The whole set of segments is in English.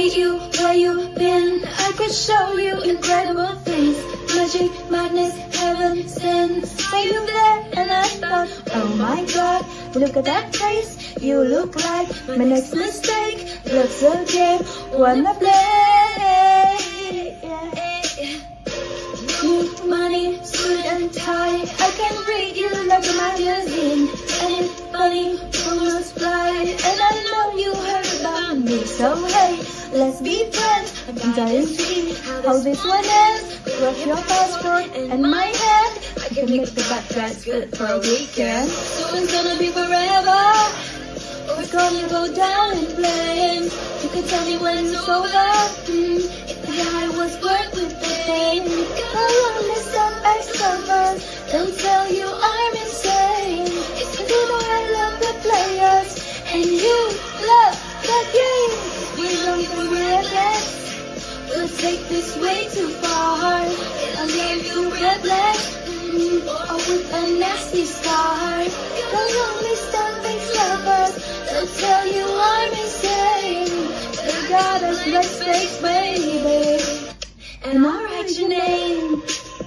meet you where you've been. I could show you incredible things. Magic, madness, heaven, sin. Say you there and I thought, oh my god, look at that face. You look like my next mistake. Looks a game, wanna play. Money, suit and tie. I can read you like a magazine. And it's funny, rumors fly. And I know you heard about me. So hey, let's be friends. I'm dying to see how this one ends. Crush your passport and my hand. I can make the bad guys good for a weekend. So it's gonna be forever, or it's gonna go down in flames. You can tell me when it's over. If the high was worth with the pain. A long list of ex-lovers. Don't tell you I'm insane. It's because you know I love the players and you love the game. We don't regret. We'll take this way too far. I'll leave you breathless, or with a nasty scar. The lonely stuff-faced lovers. They'll tell you I'm insane. They got us like space, baby, and I'll write your name.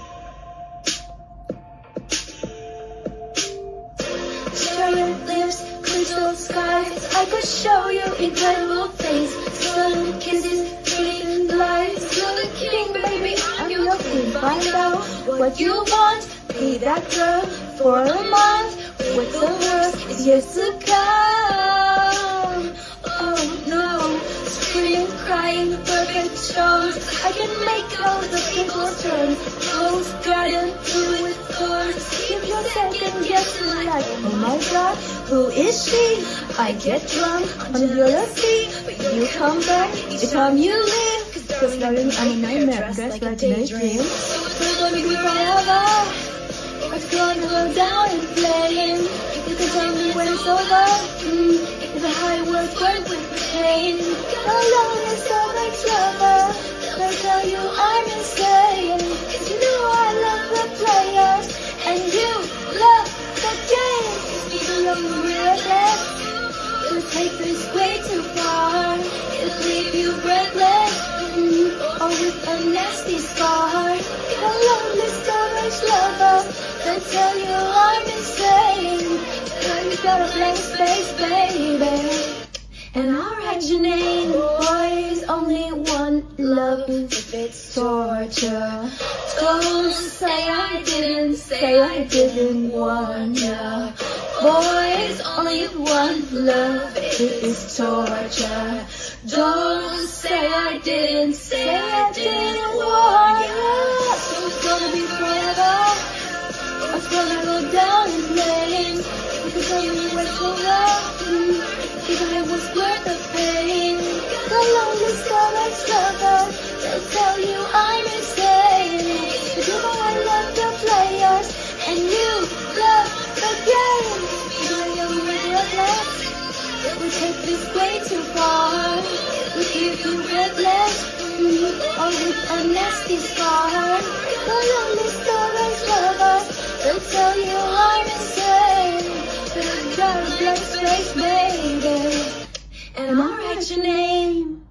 Charlotte lips, crystal skies. I could show you incredible things. Sudden kisses, dream lies. You're the king, baby, I'm your queen. Find out what you want. Be that girl for a month. What's the worst is years to come. Oh no, screaming, crying, perfect shows. I can make all the people turn. Rose garden, filled with thorns. If you're second guessing like, oh my god, who is she? I get drunk on your sea, but you come back each time you leave. Cause darling, I'm a nightmare, dressed like a daydream. So it's gonna be forever, or it's gonna go down in flames. You can tell me when it's over. If the high was worth with the pain. The longest of ex-lover. They'll tell you I'm insane. Cause you know I love the players and you love the game. Even though you're regret, it'll take this way too far. It'll leave you breathless, or with a nasty scar. The loneliest of ex-lovers. They'll tell you I'm insane. You got a blank space, baby, and I'll write your name. Boys only want love if it's torture. Don't say I didn't want ya. Boys only want love if it's torture. Don't say I didn't want ya. So it's gonna be forever, or it's gonna go down in flames. You can tell me when it's over. If I was worth the pain. The loneliest of ex-lovers. They'll tell you I'm insane. But you know I love the players and you love the game. Even though you're regret, it will take this way too far. It will leave you breathless, or with a nasty scar. The loneliest of ex-lovers. They'll tell you I'm insane. But I got a blank space, baby, and I'll write your name.